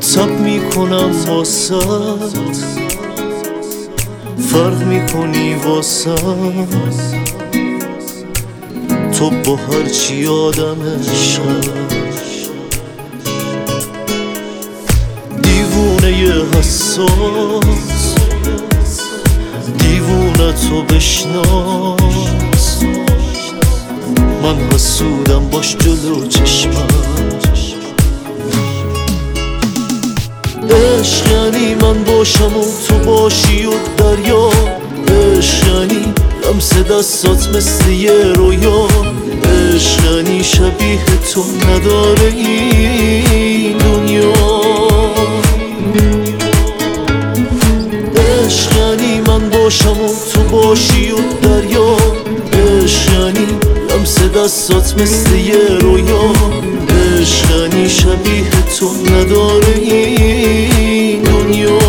سب میکنم واسد، فرق میکنی واسم، تو با هرچی آدمشم. دیوونه حساس، دیوونه تو بشناس، من حسودم باش جلو چشمم. عشق یعنی من باشم و تو باشی و دریا، عشق یعنی لمس دستات مثل یه رویا، عشق یعنی شبیه تو نداره این دنیا. عشق یعنی من باشم و تو باشی و دریا، عشق یعنی لمس دستات مثل یه رویا، عشق یعنی شبیه تو نداره این دنیا.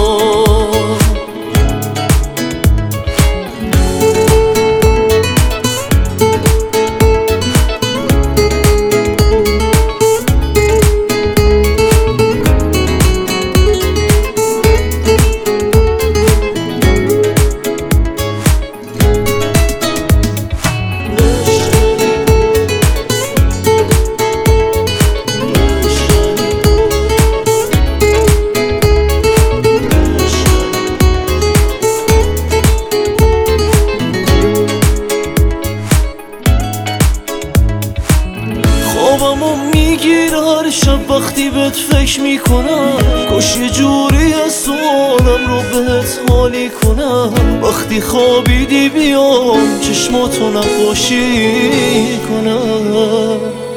خوابمو میگیر هر شب وقتی بهت فکر میکنم، کاش یه جوری از سوالم رو بهت حالی کنم. وقتی خوابیدی بیام چشماتو نقاشی کنم،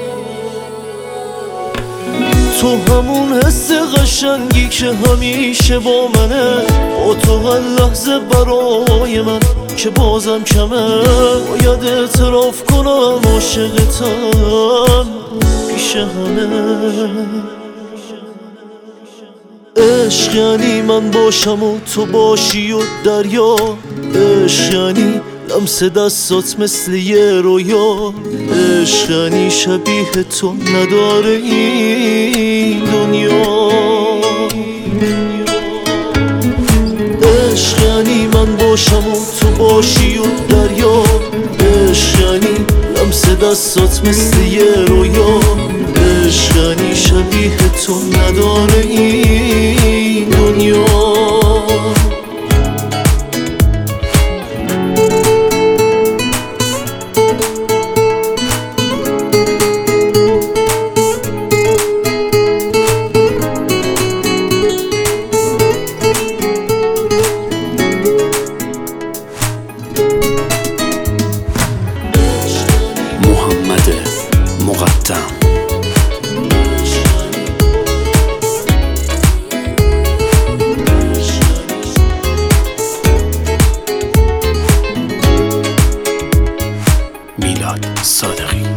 تو همون حس قشنگی که همیشه با منه، با تو هر لحظه برای من که بازم کمه. باید اعتراف کنم عاشقتم پیش همه. عشق یعنی من باشم و تو باشی و دریا، عشق یعنی لمس دستات مثل یه رویا، عشق یعنی شبیه تو نداره این دنیا. عشق یعنی من باشم و تو باشی و دریا، عشق یعنی لمس دستات مثل یه رویا، عشق یعنی شبیه تو نداره این دنیا. محمد مقدم. میلاد صادقی.